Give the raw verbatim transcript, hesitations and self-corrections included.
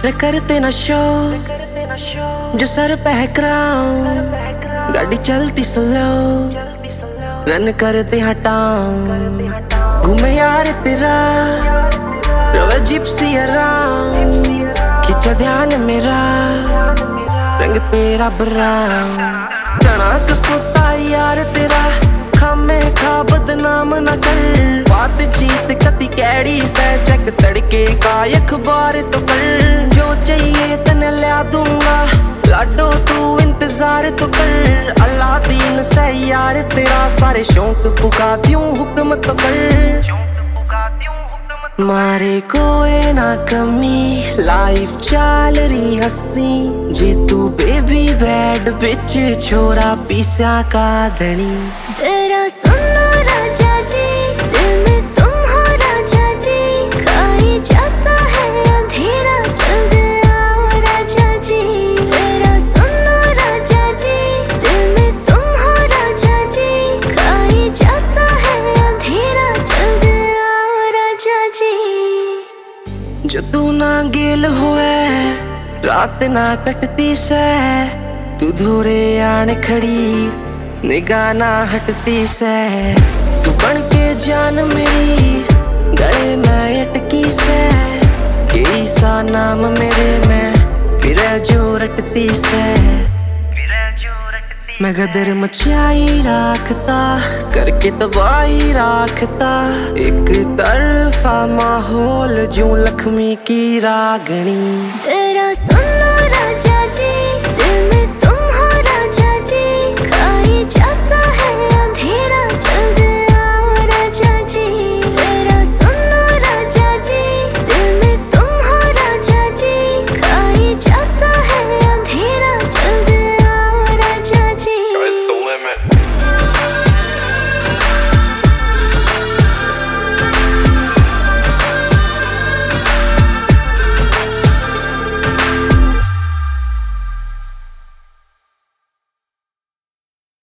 रे करते न शो जो सर पे है क्राउन, गाड़ी चलती स्लो रन करते हटाऊं। घूमे यार तेरा रोवे जिप्सी अराउंड, खींचा ध्यान मेरा रंग तेरा ब्राउन। तना कसोता यार तेरा खामे खा बदनाम न कर, बातचीत कती कैडी से चेक तड़के का अखबार तो कर। जो चाहिए तने ला दूंगा लाडो तू इंतजार तो कर। अल्लाह दीन से यार तेरा सारे शौक पुका दूं हुक्म तो कर। मारे कोई ना कमी लाइफ चाल रही हसी, जे तू बेबी बैड बिच छोरा पीसा का धनी। जरा सुनो राजा जी दिल में तुम हो राजा जी, खाई जाता है अंधेरा जल्दी आओ राजा जी। जरा सुनो राजा जी दिल में तुम हो राजा जी, खाई जाता है अंधेरा जल्दी आओ राजा जी। जो तू ना गेल होए रात ना कटती से, तू धोरे आन खड़ी निगाह ना हटती से। तू बन के जान मेरी गले में अटकी से, यही सा नाम मेरे में फिर जो रटती से। मैं गदर मचाई राखता करके तबाही राखता, एक तरफा माहौल जो लक्ष्मी की रागनी। जरा सुनो राजा जी दिल में तुम हो राजा जी, खाई जाता